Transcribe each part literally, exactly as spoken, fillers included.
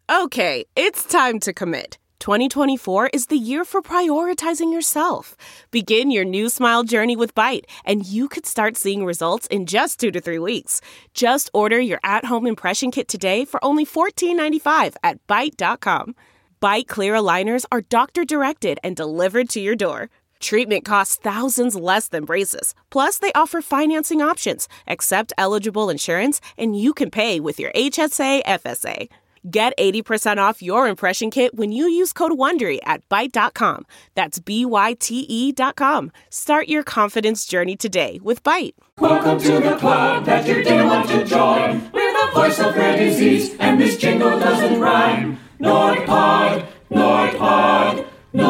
Okay, it's time to commit. twenty twenty-four is the year for prioritizing yourself. Begin your new smile journey with Byte, and you could start seeing results in just two to three weeks. Just order your at-home impression kit today for only fourteen ninety-five at byte dot com. Byte clear aligners are doctor-directed and delivered to your door. Treatment costs thousands less than braces. Plus, they offer financing options, accept eligible insurance, and you can pay with your H S A F S A. Get eighty percent off your impression kit when you use code WONDERY at byte dot com. That's B Y T E dot com. Start your confidence journey today with Byte. Welcome to the club that you didn't want to join. We're the voice of rare disease, and this jingle doesn't rhyme. NordPod, NordPod,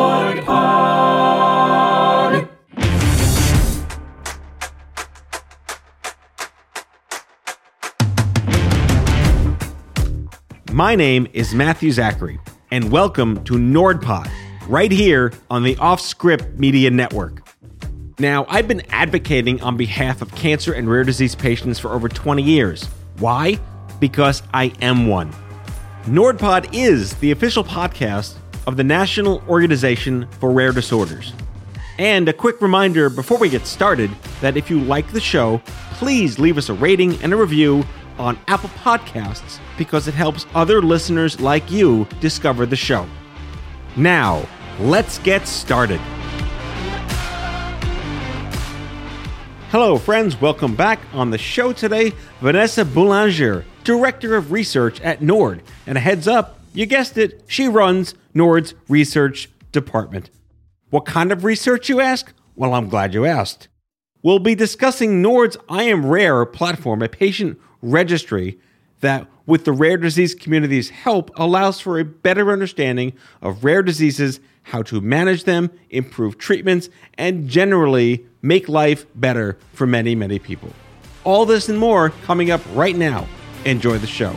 NordPod. My name is Matthew Zachary, and welcome to NordPod, right here on the Offscript Media Network. Now, I've been advocating on behalf of cancer and rare disease patients for over twenty years. Why? Because I am one. NordPod is the official podcast of the National Organization for Rare Disorders. And a quick reminder before we get started that if you like the show, please leave us a rating and a review on Apple Podcasts because it helps other listeners like you discover the show. Now, let's get started. Hello, friends. Welcome back. On the show today, Vanessa Boulanger, Director of Research at Nord. And a heads up, you guessed it, she runs Nord's research department. What kind of research, you ask? Well, I'm glad you asked. We'll be discussing Nord's I Am Rare platform, a patient registry that, with the rare disease community's help, allows for a better understanding of rare diseases, how to manage them, improve treatments, and generally make life better for many, many people. All this and more coming up right now. Enjoy the show.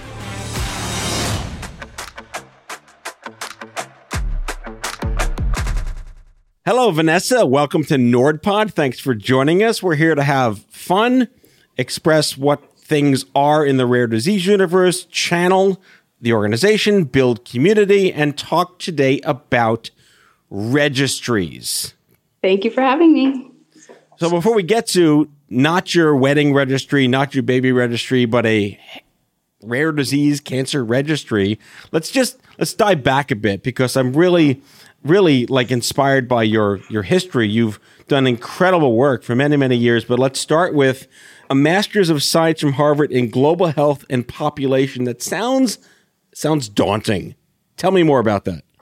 Hello, Vanessa. Welcome to NordPod. Thanks for joining us. We're here to have fun, express what things are in the rare disease universe, channel the organization, build community, and talk today about registries. Thank you for having me. So before we get to not your wedding registry, not your baby registry, but a rare disease cancer registry, let's just let's dive back a bit because I'm really, really like inspired by your your history. You've done incredible work for many, many years, but let's start with a Master's of Science from Harvard in Global Health and Population. That sounds sounds daunting. Tell me more about that.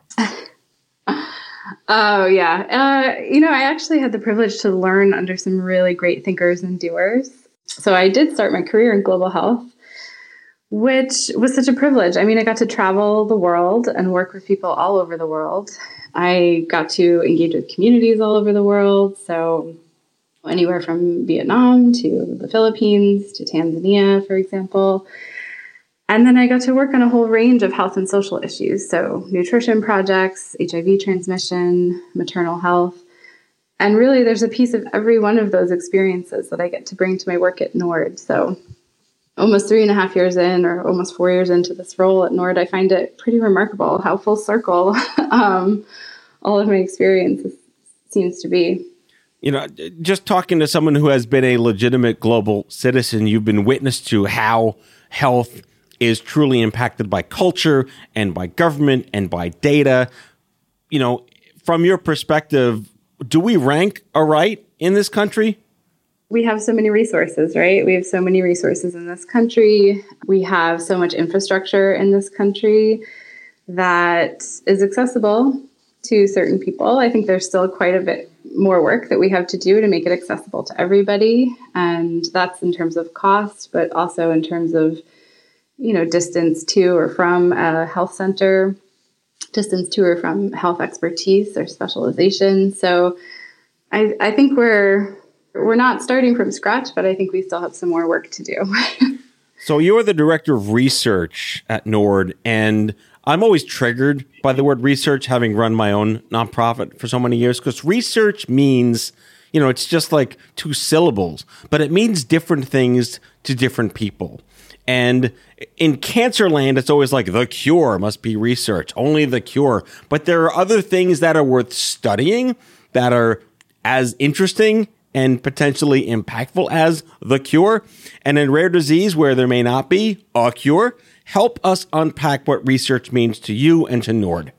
Oh, yeah. Uh, you know, I actually had the privilege to learn under some really great thinkers and doers. So I did start my career in global health, which was such a privilege. I mean, I got to travel the world and work with people all over the world. I got to engage with communities all over the world. So anywhere from Vietnam to the Philippines to Tanzania, for example. And then I got to work on a whole range of health and social issues. So nutrition projects, H I V transmission, maternal health. And really, there's a piece of every one of those experiences that I get to bring to my work at Nord. So almost three and a half years in, or almost four years into this role at Nord, I find it pretty remarkable how full circle um, all of my experience seems to be. You know, just talking to someone who has been a legitimate global citizen, you've been witness to how health is truly impacted by culture and by government and by data. You know, from your perspective, do we rank all right in this country? We have so many resources, right? We have so many resources in this country. We have so much infrastructure in this country that is accessible to certain people. I think there's still quite a bit more work that we have to do to make it accessible to everybody. And that's in terms of cost, but also in terms of, you know, distance to or from a health center, distance to or from health expertise or specialization. So I, I think we're we're not starting from scratch, but I think we still have some more work to do. So you're the director of research at Nord, and I'm always triggered by the word research, having run my own nonprofit for so many years, because research means, you know, it's just like two syllables, but it means different things to different people. And in cancer land, it's always like the cure must be research, only the cure. But there are other things that are worth studying that are as interesting and potentially impactful as the cure. And in rare disease, where there may not be a cure, help us unpack what research means to you and to Nord.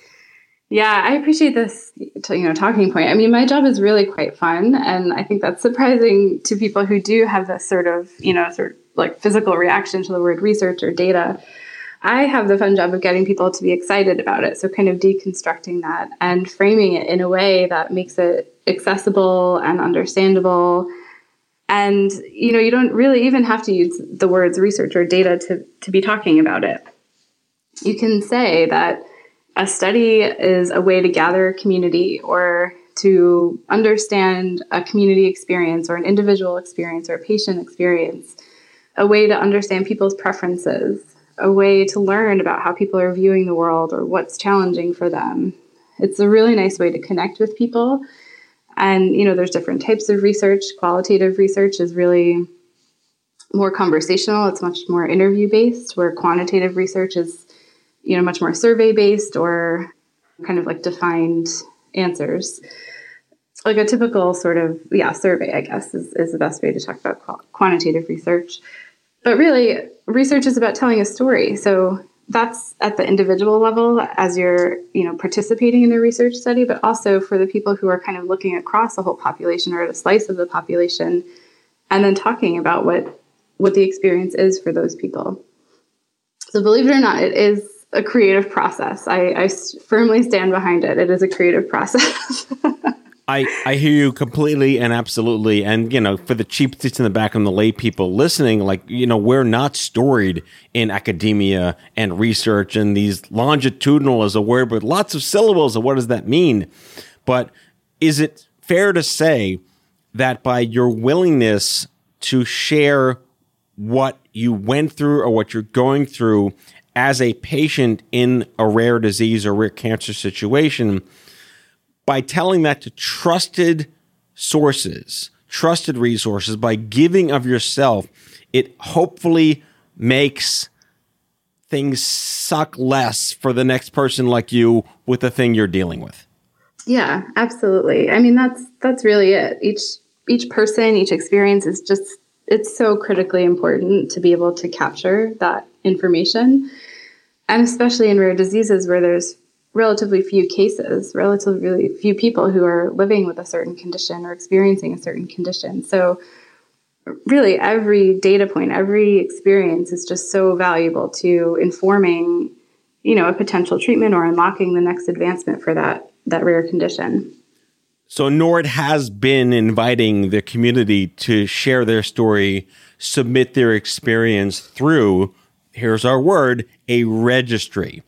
Yeah, I appreciate this, you know, talking point. I mean, my job is really quite fun, and I think that's surprising to people who do have this sort of, you know, sort of like physical reaction to the word research or data. I have the fun job of getting people to be excited about it. So kind of deconstructing that and framing it in a way that makes it accessible and understandable. And, you know, you don't really even have to use the words research or data to, to be talking about it. You can say that a study is a way to gather a community or to understand a community experience or an individual experience or a patient experience, a way to understand people's preferences, a way to learn about how people are viewing the world or what's challenging for them. It's a really nice way to connect with people. And, you know, there's different types of research. Qualitative research is really more conversational. It's much more interview-based, where quantitative research is, you know, much more survey-based or kind of like defined answers. Like a typical sort of, yeah, survey, I guess, is, is the best way to talk about qu- quantitative research. But really, research is about telling a story. So that's at the individual level as you're, you know, participating in a research study, but also for the people who are kind of looking across the whole population or at a slice of the population and then talking about what, what the experience is for those people. So believe it or not, it is a creative process. I, I firmly stand behind it. It is a creative process. I, I hear you completely and absolutely. And, you know, for the cheap seats in the back and the lay people listening, like, you know, we're not storied in academia and research, and these longitudinal is a word with lots of syllables. And what does that mean? But is it fair to say that by your willingness to share what you went through or what you're going through as a patient in a rare disease or rare cancer situation, by telling that to trusted sources, trusted resources, by giving of yourself, it hopefully makes things suck less for the next person like you with the thing you're dealing with? Yeah, absolutely. I mean, that's that's really it. Each each person, each experience is just, it's so critically important to be able to capture that information. And especially in rare diseases where there's relatively few cases, relatively few people who are living with a certain condition or experiencing a certain condition. So really every data point, every experience is just so valuable to informing, you know, a potential treatment or unlocking the next advancement for that, that rare condition. So Nord has been inviting the community to share their story, submit their experience through, here's our word, a registry.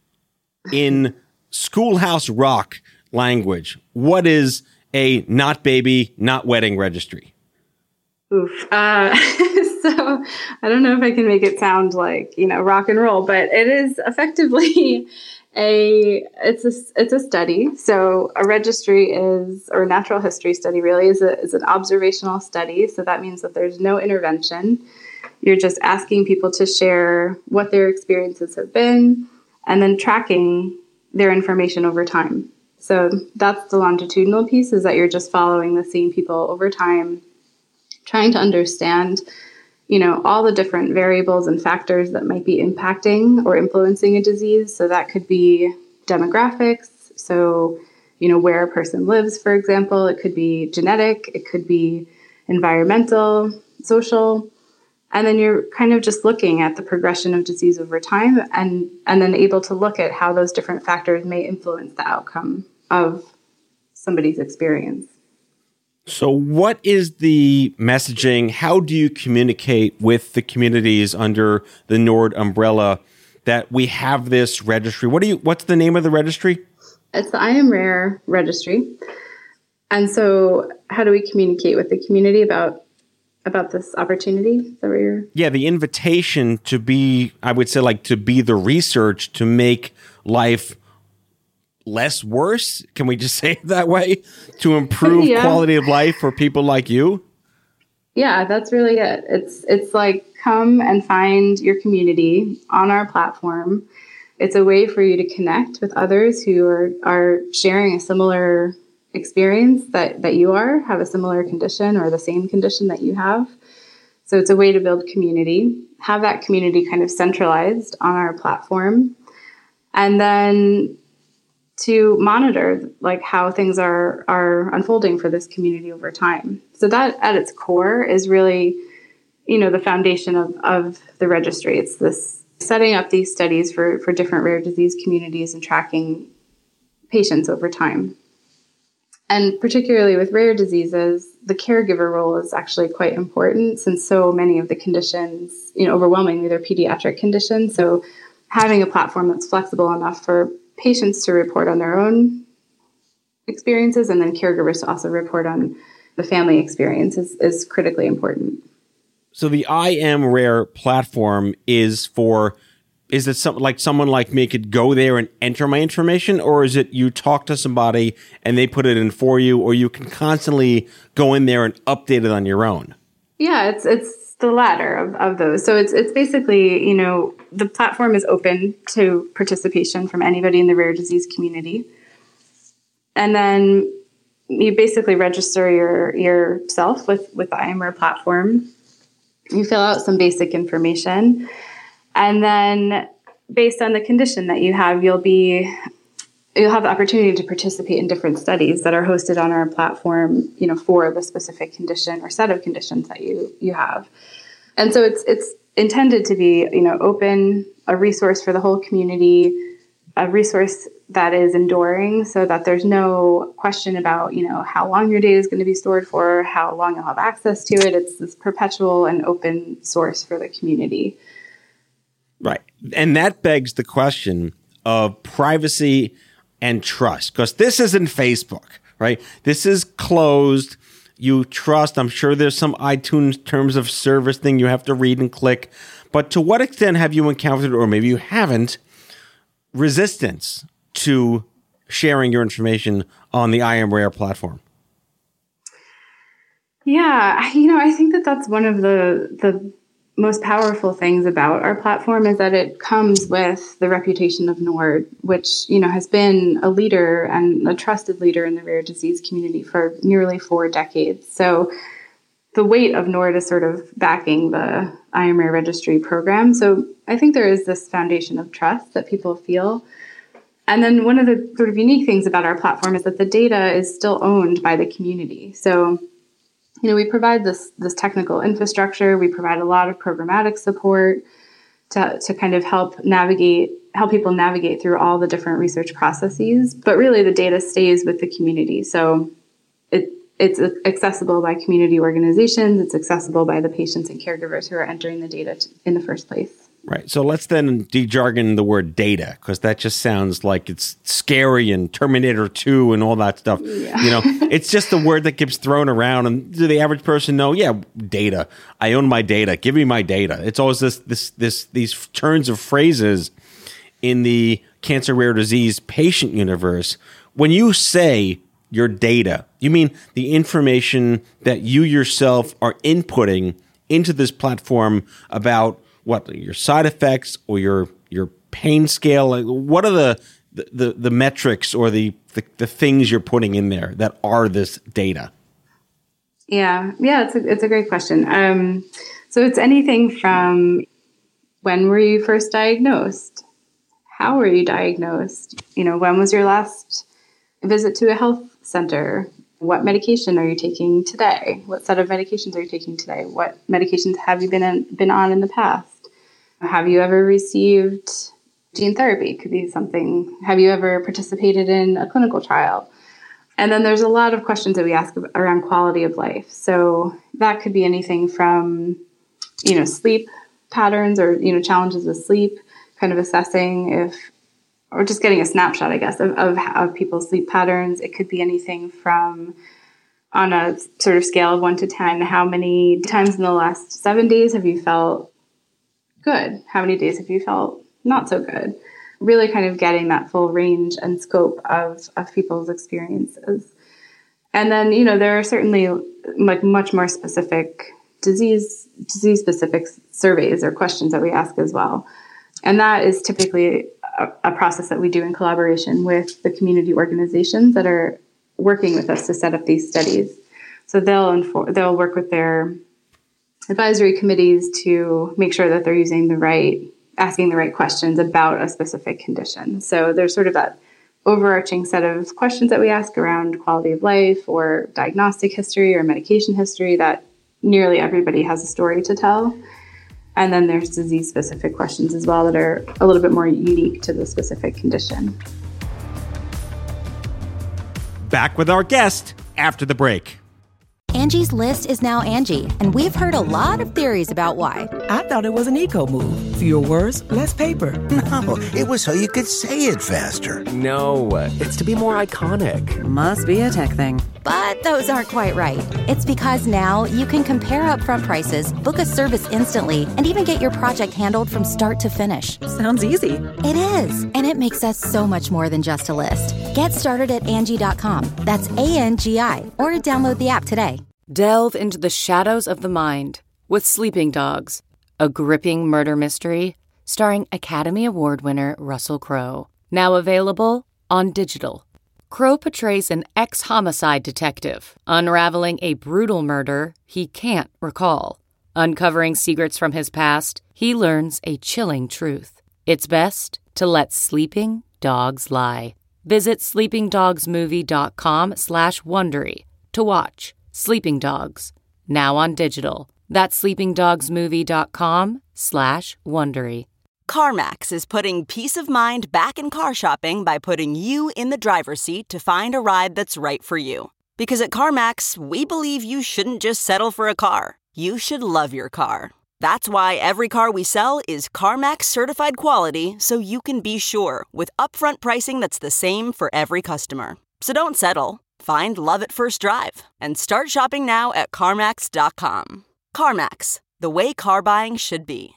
In Schoolhouse Rock language, what is a not baby, not wedding registry? Oof. Uh, so I don't know if I can make it sound like, you know, rock and roll, but it is effectively a, it's a, it's a study. So a registry is, or a natural history study really is a, is an observational study. So that means that there's no intervention. You're just asking people to share what their experiences have been and then tracking their information over time. So that's the longitudinal piece, is that you're just following the same people over time, trying to understand, you know, all the different variables and factors that might be impacting or influencing a disease. So that could be demographics. So, you know, where a person lives, for example, it could be genetic, it could be environmental, social. And then you're kind of just looking at the progression of disease over time and, and then able to look at how those different factors may influence the outcome of somebody's experience. So what is the messaging? How do you communicate with the communities under the Nord umbrella that we have this registry? What do you, what's the name of the registry? It's the I Am Rare registry. And so how do we communicate with the community about about this opportunity? Is that what you're... Yeah, the invitation to be, I would say, like to be the research to make life less worse. Can we just say it that way? To improve yeah. quality of life for people like you? Yeah, that's really it. It's it's like come and find your community on our platform. It's a way for you to connect with others who are, are sharing a similar experience that, that you are, have a similar condition or the same condition that you have. So it's a way to build community, have that community kind of centralized on our platform, and then to monitor like how things are are unfolding for this community over time. So that at its core is really, you know, the foundation of, of the registry. It's this setting up these studies for, for different rare disease communities and tracking patients over time. And particularly with rare diseases, the caregiver role is actually quite important since so many of the conditions, you know, overwhelmingly they're pediatric conditions. So having a platform that's flexible enough for patients to report on their own experiences and then caregivers to also report on the family experience is, is critically important. So the I Am Rare platform is for, is it something like someone like me could go there and enter my information, or is it you talk to somebody and they put it in for you, or you can constantly go in there and update it on your own? Yeah, it's it's the latter of, of those. So it's it's basically, you know, the platform is open to participation from anybody in the rare disease community. And then you basically register your yourself with, with the I Am Rare platform. You fill out some basic information, and then based on the condition that you have, you'll be you'll have the opportunity to participate in different studies that are hosted on our platform, you know, for the specific condition or set of conditions that you you have. And so it's it's intended to be, you know, open, a resource for the whole community, a resource that is enduring so that there's no question about, you know, how long your data is going to be stored for, how long you'll have access to it. It's this perpetual and open source for the community. Right. And that begs the question of privacy and trust, because this isn't Facebook, right? This is closed. You trust. I'm sure there's some iTunes terms of service thing you have to read and click. But to what extent have you encountered, or maybe you haven't, resistance to sharing your information on the I Am Rare platform? Yeah, you know, I think that that's one of the the most powerful things about our platform is that it comes with the reputation of NORD, which, you know, has been a leader and a trusted leader in the rare disease community for nearly four decades. So the weight of NORD is sort of backing the I Am Rare registry program. So I think there is this foundation of trust that people feel. And then one of the sort of unique things about our platform is that the data is still owned by the community. So, you know, we provide this this technical infrastructure. We provide a lot of programmatic support to, to kind of help navigate, help people navigate through all the different research processes. But really, the data stays with the community. So it it's accessible by community organizations. It's accessible by the patients and caregivers who are entering the data t- in the first place. Right. So let's then de-jargon the word data, because that just sounds like it's scary and Terminator two and all that stuff. Yeah. You know, it's just a word that gets thrown around. And do the average person know? Yeah, data. I own my data. Give me my data. It's always this, this, this, these turns of phrases in the cancer rare disease patient universe. When you say your data, you mean the information that you yourself are inputting into this platform about what your side effects or your your pain scale. Like, what are the, the the metrics or the, the the things you're putting in there that are this data? Yeah, yeah, it's a it's a great question. Um, so it's anything from when were you first diagnosed, how were you diagnosed, you know, when was your last visit to a health center, what medication are you taking today, what set of medications are you taking today, what medications have you been in, been on in the past. Have you ever received gene therapy? Could be something. Have you ever participated in a clinical trial? And then there's a lot of questions that we ask around quality of life. So that could be anything from, you know, sleep patterns or, you know, challenges with sleep, kind of assessing if, or just getting a snapshot, I guess, of, of, of people's sleep patterns. It could be anything from, on a sort of scale of one to ten, how many times in the last seven days have you felt good? How many days have you felt not so good? Really kind of getting that full range and scope of, of people's experiences. And then, you know, there are certainly like much more specific disease disease specific surveys or questions that we ask as well. And that is typically a, a process that we do in collaboration with the community organizations that are working with us to set up these studies. So they'll infor- they'll work with their advisory committees to make sure that they're using the right, asking the right questions about a specific condition. So there's sort of that overarching set of questions that we ask around quality of life or diagnostic history or medication history that nearly everybody has a story to tell. And then there's disease-specific questions as well that are a little bit more unique to the specific condition. Back with our guest after the break. Angie's List is now Angie, and we've heard a lot of theories about why. I thought it was an eco move. Fewer words, less paper. No, it was so you could say it faster. No, it's to be more iconic. Must be a tech thing. But those aren't quite right. It's because now you can compare upfront prices, book a service instantly, and even get your project handled from start to finish. Sounds easy. It is, and it makes us so much more than just a list. Get started at Angie dot com. That's A N G I, or download the app today. Delve into the shadows of the mind with Sleeping Dogs, a gripping murder mystery starring Academy Award winner Russell Crowe. Now available on digital. Crowe portrays an ex-homicide detective unraveling a brutal murder he can't recall. Uncovering secrets from his past, he learns a chilling truth. It's best to let sleeping dogs lie. Visit sleepingdogsmovie.com slash Wondery to watch Sleeping Dogs, now on digital. That's sleepingdogsmovie.com slash Wondery. CarMax is putting peace of mind back in car shopping by putting you in the driver's seat to find a ride that's right for you. Because at CarMax, we believe you shouldn't just settle for a car. You should love your car. That's why every car we sell is CarMax certified quality, so you can be sure with upfront pricing that's the same for every customer. So don't settle. Find love at first drive and start shopping now at CarMax dot com. CarMax, the way car buying should be.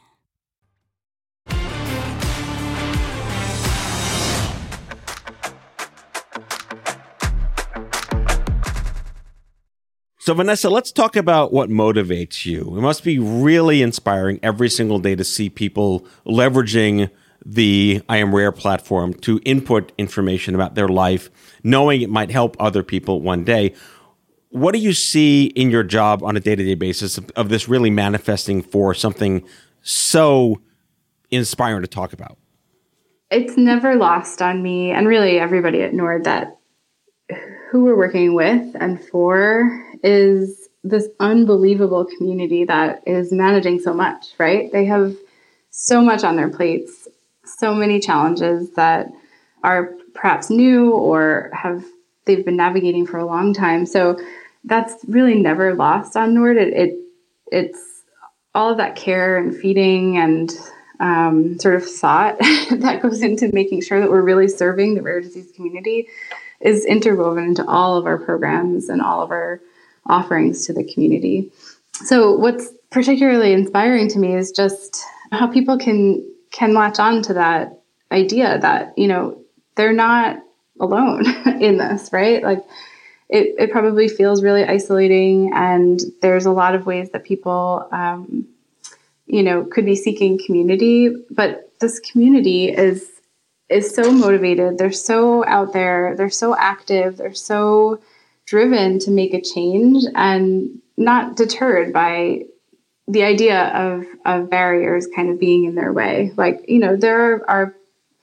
So, Vanessa, let's talk about what motivates you. It must be really inspiring every single day to see people leveraging the I Am Rare platform to input information about their life, knowing it might help other people one day. What do you see in your job on a day-to-day basis of, of this really manifesting for something so inspiring to talk about? It's never lost on me, and really everybody at Nord, that who we're working with and for is this unbelievable community that is managing so much, right? They have so much on their plates, so many challenges that are perhaps new or have they've been navigating for a long time. So that's really never lost on Nord. It, it it's all of that care and feeding and um, sort of thought that goes into making sure that we're really serving the rare disease community is interwoven into all of our programs and all of our offerings to the community. So what's particularly inspiring to me is just how people can can latch on to that idea that, you know, they're not alone in this, right? Like it, it probably feels really isolating, and there's a lot of ways that people, um, you know, could be seeking community, but this community is is so motivated. They're so out there. They're so active. They're so driven to make a change and not deterred by the idea of, of barriers kind of being in their way. Like, you know, there are, are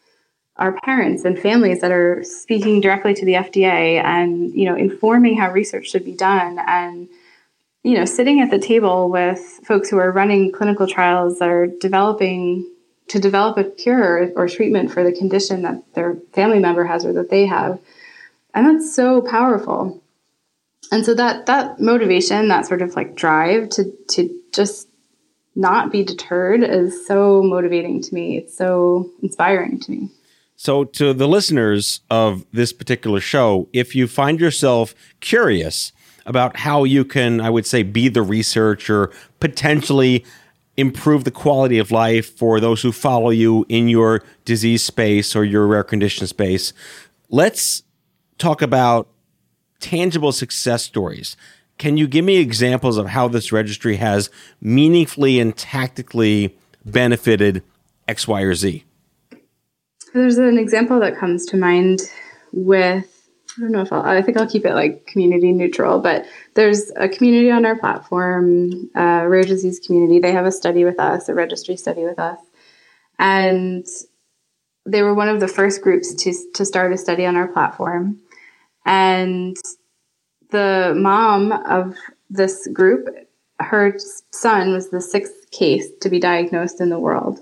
our parents and families that are speaking directly to the F D A and, you know, informing how research should be done, and, you know, sitting at the table with folks who are running clinical trials that are developing to develop a cure or treatment for the condition that their family member has or that they have. And that's so powerful. And so that that motivation, that sort of like drive to to just not be deterred is so motivating to me. It's so inspiring to me. So to the listeners of this particular show, if you find yourself curious about how you can, I would say, be the research or potentially improve the quality of life for those who follow you in your disease space or your rare condition space, let's talk about tangible success stories. Can you give me examples of how this registry has meaningfully and tactically benefited X, Y, or Z? There's an example that comes to mind with, I don't know if I'll, I think I'll keep it like community neutral, but there's a community on our platform, a rare disease community. They have a study with us, a registry study with us. And they were one of the first groups to, to start a study on our platform. And the mom of this group, her son was the sixth case to be diagnosed in the world.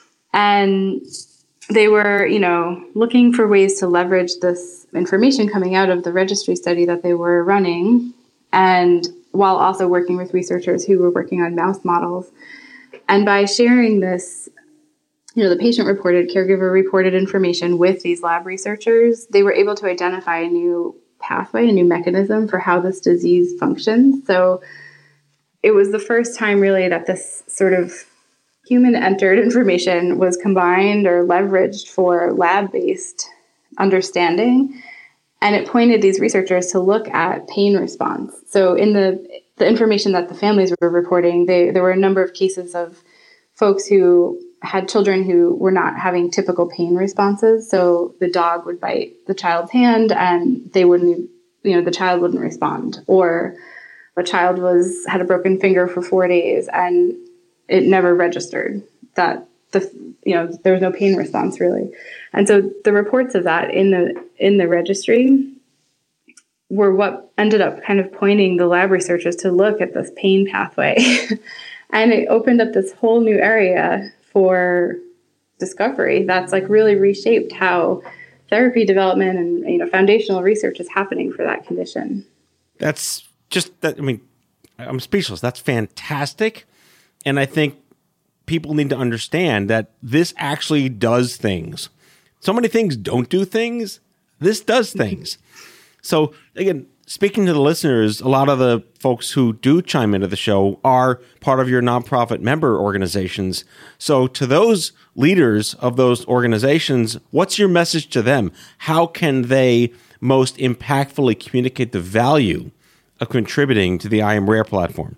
And they were, you know, looking for ways to leverage this information coming out of the registry study that they were running, and while also working with researchers who were working on mouse models. And by sharing this, you know, the patient-reported, caregiver-reported information with these lab researchers, they were able to identify a new pathway, a new mechanism for how this disease functions. So it was the first time really that this sort of human-entered information was combined or leveraged for lab-based understanding. And it pointed these researchers to look at pain response. So in the, the information that the families were reporting, they, there were a number of cases of folks who had children who were not having typical pain responses. So the dog would bite the child's hand and they wouldn't, you know, the child wouldn't respond. Or a child was had a broken finger for four days and it never registered that the, you know, there was no pain response really. And so the reports of that in the, in the registry were what ended up kind of pointing the lab researchers to look at this pain pathway. And it opened up this whole new area for discovery that's like really reshaped how therapy development and, you know, foundational research is happening for that condition. That's just that. I mean, I'm speechless. That's fantastic. And I think people need to understand that this actually does things. So many things don't do things. This does things. So again, speaking to the listeners, a lot of the folks who do chime into the show are part of your nonprofit member organizations. So to those leaders of those organizations, what's your message to them? How can they most impactfully communicate the value of contributing to the I Am Rare platform?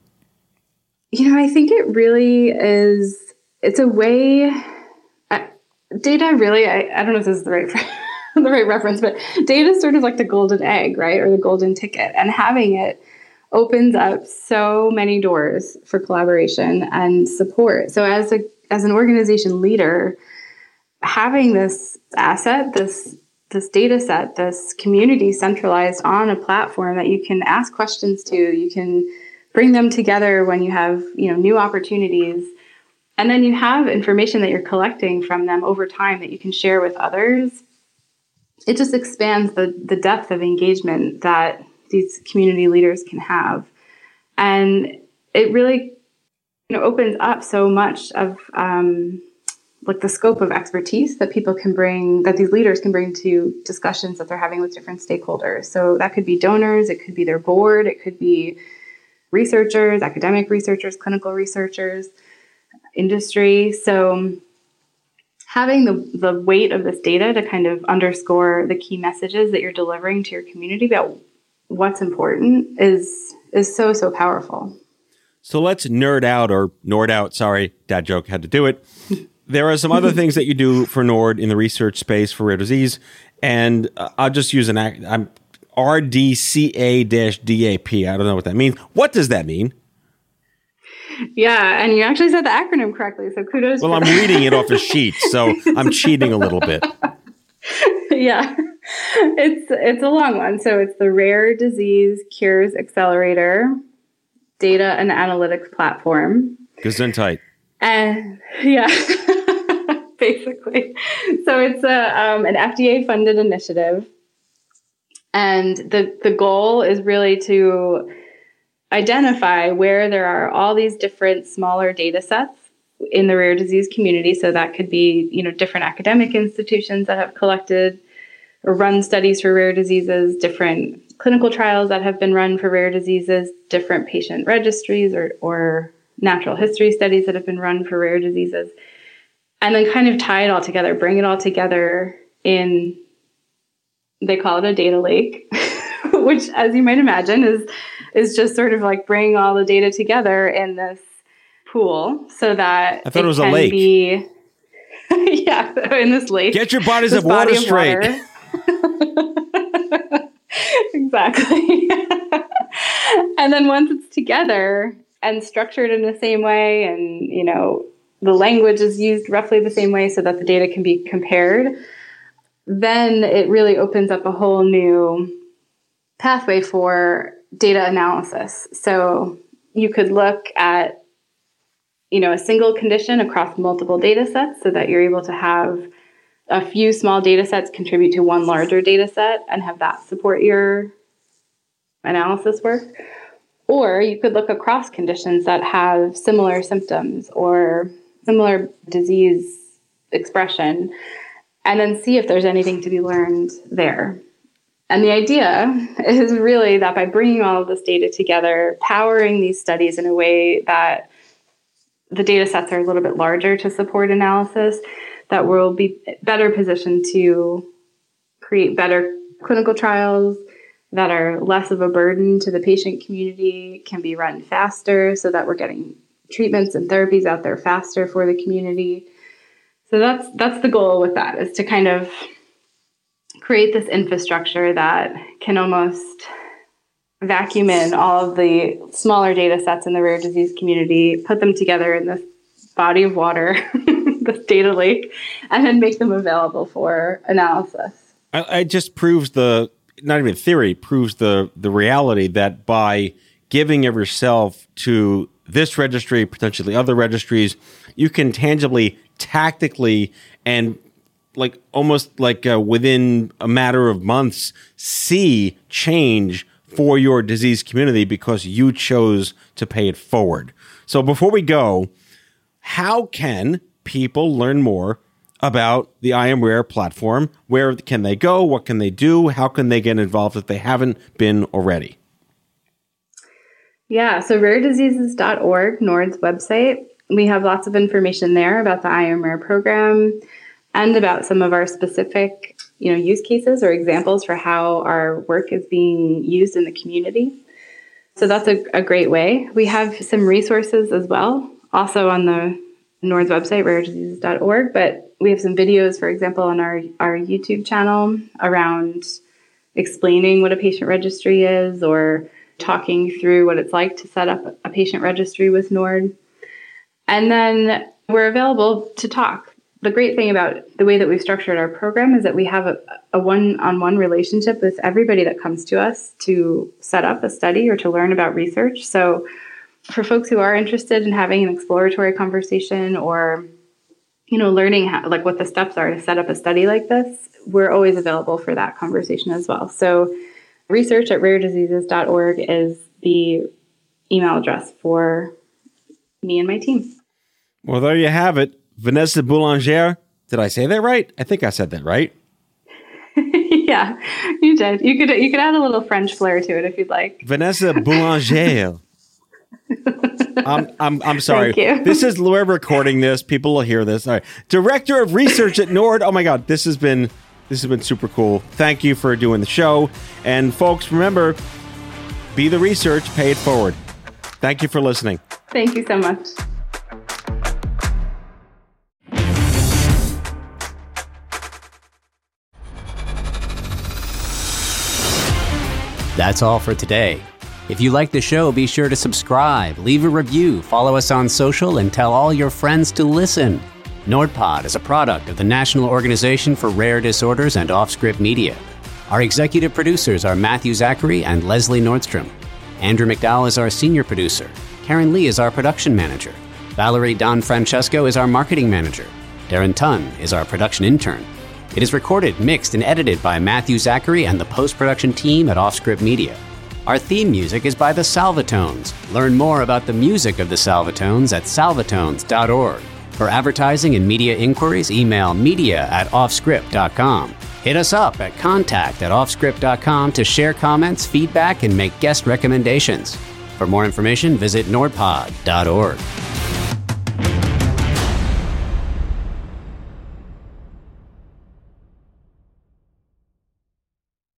You know, I think it really is, it's a way, uh, data really, I, I don't know if this is the right the right reference, but data is sort of like the golden egg, right? Or the golden ticket. And having it opens up so many doors for collaboration and support. So as a as an organization leader, having this asset, this this data set, this community centralized on a platform that you can ask questions to, you can bring them together when you have, you know, new opportunities. And then you have information that you're collecting from them over time that you can share with others. It just expands the, the depth of engagement that these community leaders can have. And it really, you know, opens up so much of um, like the scope of expertise that people can bring, that these leaders can bring to discussions that they're having with different stakeholders. So that could be donors, it could be their board, it could be researchers, academic researchers, clinical researchers, industry. So having the, the weight of this data to kind of underscore the key messages that you're delivering to your community about what's important is is so, so powerful. So let's nerd out or Nord out. Sorry, dad joke, had to do it. There are some other things that you do for Nord in the research space for rare disease. And uh, I'll just use an act. I'm R D C A D A P. I don't know what that means. What does that mean? Yeah, and you actually said the acronym correctly, so kudos. Well, I'm that. reading it off a sheet, so I'm cheating a little bit. Yeah, it's it's a long one. So it's the Rare Disease Cures Accelerator Data and Analytics Platform. Gesundheit. And yeah, basically. So it's a um, an F D A-funded initiative, and the the goal is really to identify where there are all these different smaller data sets in the rare disease community. So that could be, you know, different academic institutions that have collected or run studies for rare diseases, different clinical trials that have been run for rare diseases, different patient registries or, or natural history studies that have been run for rare diseases, and then kind of tie it all together, bring it all together in, they call it a data lake, which, as you might imagine, is is just sort of like bringing all the data together in this pool so that I thought it, it was can a lake. Be, yeah, in this lake. Get your bodies of water straight. Water. Exactly. And then once it's together and structured in the same way, and, you know, the language is used roughly the same way so that the data can be compared, then it really opens up a whole new pathway for data analysis. So you could look at, you know, a single condition across multiple data sets so that you're able to have a few small data sets contribute to one larger data set and have that support your analysis work. Or you could look across conditions that have similar symptoms or similar disease expression, and then see if there's anything to be learned there. And the idea is really that by bringing all of this data together, powering these studies in a way that the data sets are a little bit larger to support analysis, that we'll be better positioned to create better clinical trials that are less of a burden to the patient community, can be run faster so that we're getting treatments and therapies out there faster for the community. So that's that's the goal with that, is to kind of create this infrastructure that can almost vacuum in all of the smaller data sets in the rare disease community, put them together in this body of water, this data lake, and then make them available for analysis. I, it just proves the, not even theory, proves the, the reality that by giving of yourself to this registry, potentially other registries, you can tangibly, tactically, and like almost like uh, within a matter of months, see change for your disease community because you chose to pay it forward. So before we go, how can people learn more about the IamRare platform? Where can they go? What can they do? How can they get involved if they haven't been already? Yeah, so rare diseases dot org, NORD's website. We have lots of information there about the IamRare program and about some of our specific, you know, use cases or examples for how our work is being used in the community. So that's a, a great way. We have some resources as well, also on the NORD's website, rare diseases dot org, but we have some videos, for example, on our, our YouTube channel around explaining what a patient registry is or talking through what it's like to set up a patient registry with NORD. And then we're available to talk. The great thing about the way that we've structured our program is that we have a, a one-on-one relationship with everybody that comes to us to set up a study or to learn about research. So for folks who are interested in having an exploratory conversation or, you know, learning how, like what the steps are to set up a study like this, we're always available for that conversation as well. So research at rare diseases dot org is the email address for me and my team. Well, there you have it. Vanessa Boulanger. Did I say that right? I think I said that right. Yeah, you did. You could you could add a little French flair to it if you'd like. Vanessa Boulanger. I'm, I'm, I'm sorry. Thank you. This is, we're recording this. People will hear this. All right. Director of Research at NORD. Oh my God, this has been this has been super cool. Thank you for doing the show. And folks, remember, be the research, pay it forward. Thank you for listening. Thank you so much. That's all for today. If you like the show, be sure to subscribe, leave a review, follow us on social, and tell all your friends to listen. NordPod is a product of the National Organization for Rare Disorders and Offscript Media. Our executive producers are Matthew Zachary and Leslie Nordstrom. Andrew McDowell is our senior producer. Karen Lee is our production manager. Valerie Don Francesco is our marketing manager. Darren Tunn is our production intern. It is recorded, mixed, and edited by Matthew Zachary and the post-production team at Offscript Media. Our theme music is by the Salvatones. Learn more about the music of the Salvatones at salvatones dot org. For advertising and media inquiries, email media at offscript dot com. Hit us up at contact at offscript dot com to share comments, feedback, and make guest recommendations. For more information, visit nordpod dot org.